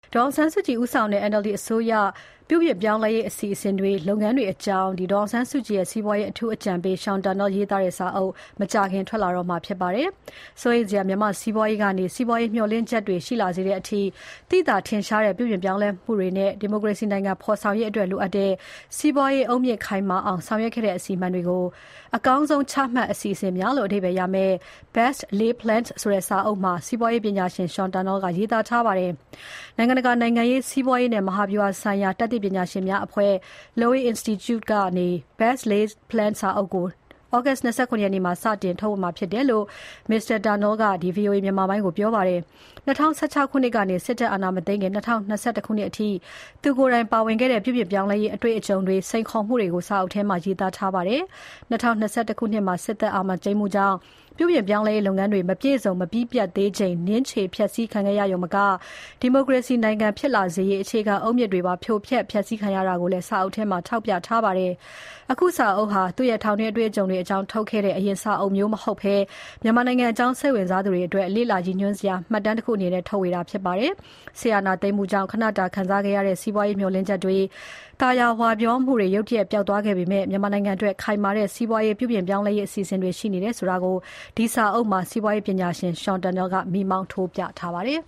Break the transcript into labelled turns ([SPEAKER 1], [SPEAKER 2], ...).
[SPEAKER 1] ဒေါ်အောင်ဆန်းစုကြည်ဦးဆောင်တဲ့ NLD အစိုးရပြုပြင်ပြောင်းလဲရေးအစီအစဉ်တွေလုပ်ငန်းတွေအကြောင်းဒေါ်အောင်ဆန်းစုကြည်ရဲ့စီးပွားရေးအထူးအကြံပေး Sean Turnell ရေးသားတဲ့စာအုပ်မကြာခင်ထွက်လာတော့မှာဖြစ်ပါတယ်။စိုးရိမ်စရာမြန်မာစီးပွားရေးကနေစီးပွားရေးမျှော်လင့်ချက်တွေရှိလာစေတဲ့အထိသိသာထင်ရှားတဲ့ပြုပြင်ပြောင်းလဲမှုတွေနဲ့ဒီမိုကရေစီနိုင်ငံဖော်ဆောင်ရေးအတွက်လိုအပ်တဲ့စီးပွားရေးအုတ်မြစ်ခိုင်မာအောင်ဆောင်ရွက်ခဲ့တဲ့အစီအမံတွေကိုအကောင်းဆုံးချမှတ်အစီအစဉ်များလို့အဓိပ္ပာယ်ရမယ် Best Laid Plans ဆိုတဲ့စာအုပ်မှာစီးပွားရေးပညာရှင် Sean Turnell ကရေးသားထားပါတယ်။နိုင်ငံတကာနိုင်ငံရေးစီးပွားရေးနဲ့မဟာဗျူဟာဆိုင်ရာတတ်သိပညာရှင်များအဖွဲ့ Lowy Institute ကနေ Best Laid Plans စာအုပ်ကိုAugust 29 ရက်နေ့မှာစတင်ထုတ်ဝေမှာဖြစ်တယ်လို့ Mr. Turnell ကVOA မြန်မာပိုင်းကိုပြောပါတယ်။2016ခုနှစ်ကနေစစ်တပ်အာဏာမသိမ်းခင်2021ခုနှစ်အထိသူကိုယ်တိုင်ပါဝင်ခဲ့တဲ့ပြုပြင်ပြောင်းလဲရေးအတွေ့အကြုံတွေစိန်ခေါ်မှုတွေကိုစာအုပ်ထဲမှာရေးသားထားပါတယ်။2021ခုနှစ်မှာစစ်တပ်အာဏာသိမ်းမှုကြောင့်ပြုပြင်ပြောင်းလဲရေးလုပ်ငန်းတွေမပြည့်စုံမပြီးပြတ်သေးချိန်နင်းချေဖျက်ဆီးခံခဲ့ရရုံမကဒီမိုကရေစီနိုင်ငံဖြစ်လာစေရေးအခြေခံအုတ်မြစ်တွေပါဖြိုဖျက်ဖျက်ဆီးခံရတာကိုလည်းစာအုပ်ထဲမှာထောက်ပြထားပါတယ်။အခုစာအုပ်ဟာသူ့ရဲ့ထောင်ထဲအတွေ့အကြုံတွေအကြောင်းထုတ်ခဲ့တဲ့အရင်စာအုပ်မျိုးမဟုတ်ဘဲမြန်မာနိုင်ငံအကြောင်းစိတ်ဝင်စားသူတွေအတွက်လေ့လာရည်ညွှန်းစရာမှတ်တမ်းတစ်ခုအနေနဲ့ထုတ်ဝေတာဖြစ်ပါတယ်။ဆီယနာသိမ်းမှုကြောင့်ခဏတာခံစားခဲ့ရတဲ့စီးပွားရေးမျှော်လင့်ချက်တွေတာယာဝါပြောမှုတွေရုတ်တရက်ပျောက်သွားခဲ့ပေမဲ့မြန်မာနိုင်ငံအတွက်ခိုင်မာတဲ့စီးပွားရေးပြုပြင်ပြောင်းလဲရေးအစီအစဉ်တွေရှိနေတယ်ဆိုတာကိုဒီစာအုပ်မှာစီးပွားရေးပညာရှင် Sean Turnell ကမိမောင်းထိုးပြထားပါတယ်